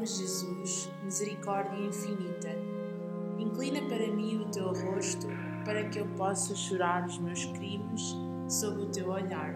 Dai-me, Jesus, misericórdia infinita. Inclina para mim o teu rosto, para que eu possa chorar os meus crimes sob o teu olhar.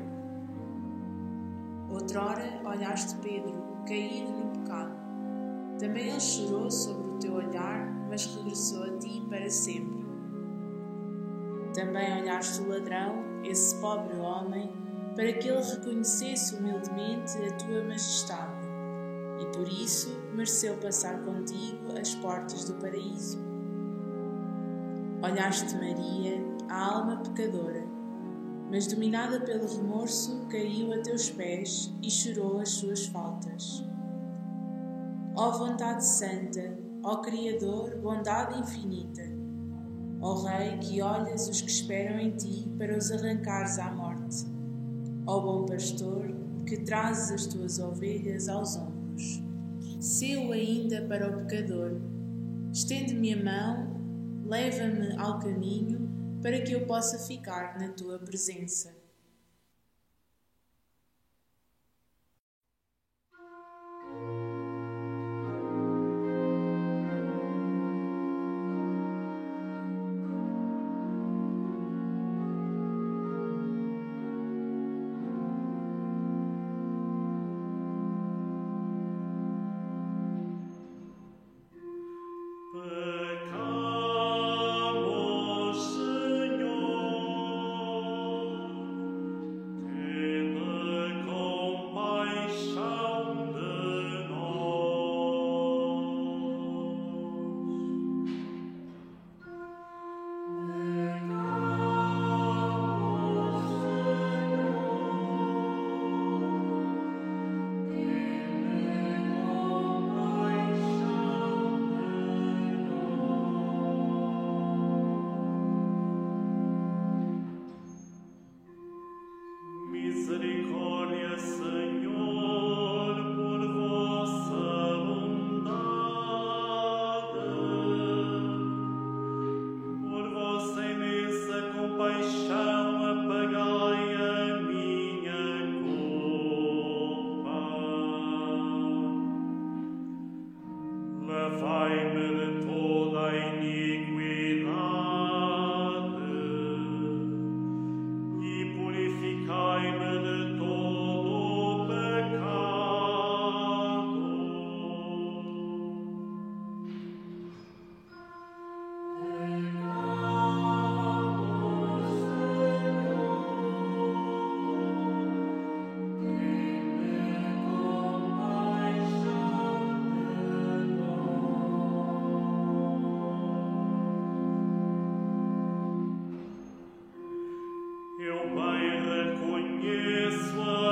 Outrora olhaste Pedro, caído no pecado. Também ele chorou sobre o teu olhar, mas regressou a ti para sempre. Também olhaste o ladrão, esse pobre homem, para que ele reconhecesse humildemente a tua majestade, e por isso mereceu passar contigo as portas do paraíso. Olhaste Maria, a alma pecadora, mas dominada pelo remorso, caiu a teus pés e chorou as suas faltas. Ó vontade santa, ó Criador, bondade infinita, ó Rei que olhas os que esperam em ti para os arrancares à morte, ó bom pastor que trazes as tuas ovelhas aos ombros. Sê-o ainda para o pecador, estende-me a mão, leva-me ao caminho para que eu possa ficar na tua presença. Misericórdia, Senhor, por vossa bondade, por vossa imensa compaixão, apagai a minha culpa. Lavai-me de toda a iniquidade e purificai-me de todo o pecado. Eu bem reconheço a